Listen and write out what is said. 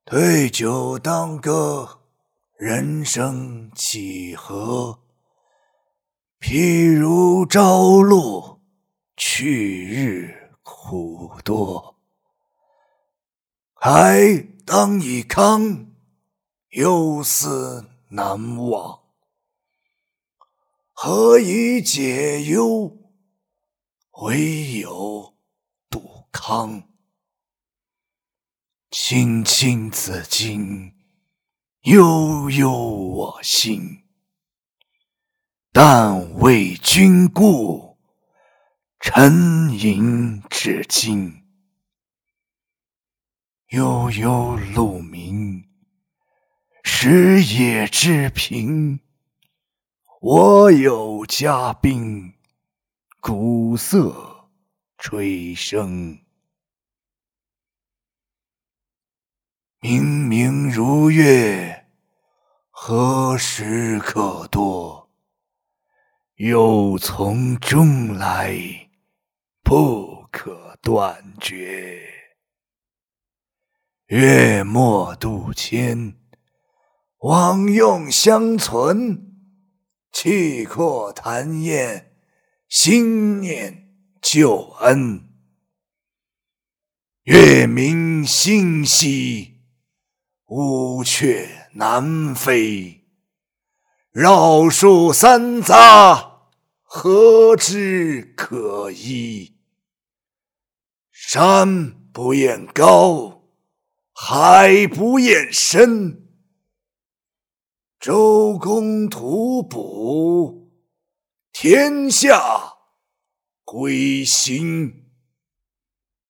对酒当歌，人生几何？譬如朝露，去日苦多。慨当以慷，忧思难忘。何以解忧？唯有杜康。青青子衿，悠悠我心。但为君故，沉吟至今。悠悠鹿鸣，食野之苹。我有嘉宾，鼓瑟吹笙。明明如月，何时可掇？又从中来，不可断绝。月末渡迁，往用相存。气阔谈宴，心念旧恩。月明星稀，乌鹊南飞。绕树三匝，何之可依？山不厌高，海不厌深。周公吐哺，天下归心。